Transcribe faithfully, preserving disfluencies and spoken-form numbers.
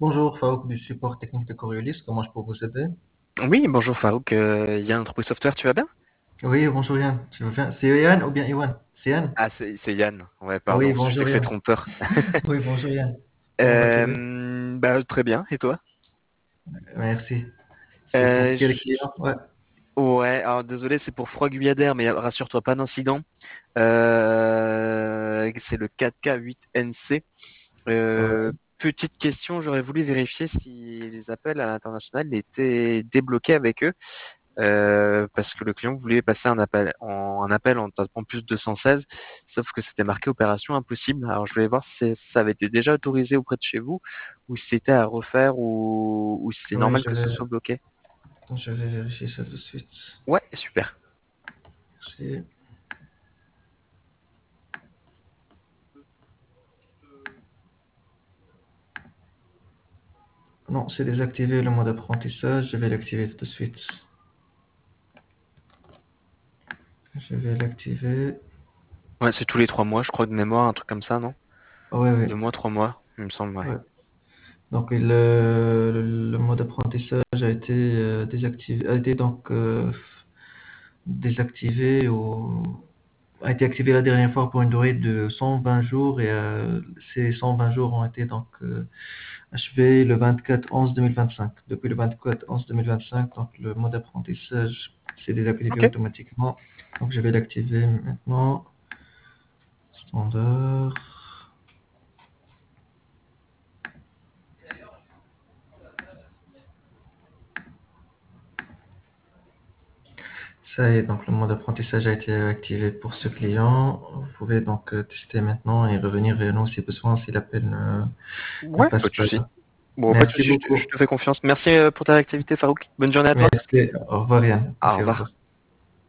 Bonjour, Farouk du support technique de Coriolis, comment je peux vous aider? Oui, bonjour Farouk, euh, Yann Entreprise Software, tu vas bien? Oui, bonjour Yann, tu vas bien? C'est Yann ou bien Iwan? C'est Yann? Ah, c'est c'est Yann. Ouais, Ah oui, pardon, je sais bonjour que c'est Yann. trompeur. Oui, bonjour Yann. Comment vas-tu? Euh, bah, très bien, et toi? Merci. C'est pour Euh, quel je- client? Ouais. Ouais, alors désolé, c'est pour Froid Guyadère, mais rassure-toi, pas d'incident. Euh, c'est le quatre K huit N C. Euh, Ouais. petite question, j'aurais voulu vérifier si les appels à l'international étaient débloqués avec eux. Euh, parce que le client voulait passer un appel en, un appel en tapant plus deux cent seize, sauf que c'était marqué opération impossible. Alors je voulais voir si ça avait été déjà autorisé auprès de chez vous, ou si c'était à refaire, ou, ou si c'est Oui, normal je que ce vais, soit bloqué. je vais vérifier ça tout de suite. Ouais, super. Merci. Non, c'est désactivé le mode apprentissage, je vais l'activer tout de suite. Je vais l'activer. Ouais, c'est tous les trois mois, je crois de mémoire, un truc comme ça, non? Oui, oui, Deux mois, trois mois, il me semble, ouais. ouais. Donc il, euh, le, le mode apprentissage a été euh, désactivé, a été donc euh, désactivé ou a été activé la dernière fois pour une durée de cent vingt jours et euh, ces cent vingt jours ont été donc euh, achevés le vingt-quatre onze deux mille vingt-cinq. Depuis le vingt-quatre onze deux mille vingt-cinq, donc le mode apprentissage s'est désactivé Ok. automatiquement. Donc je vais l'activer maintenant. Standard. Ça y est, donc le mode apprentissage a été activé pour ce client. Vous pouvez donc euh, tester maintenant et revenir vers nous si besoin, si l'appel ne, ne Ouais, passe pas de pas. souci. Bon, pas de Merci souci, je te, je beaucoup. te fais confiance. Merci euh, pour ta activité, Farouk. Bonne journée à toi. Merci. Au revoir, Yann. Au Merci, au revoir. revoir.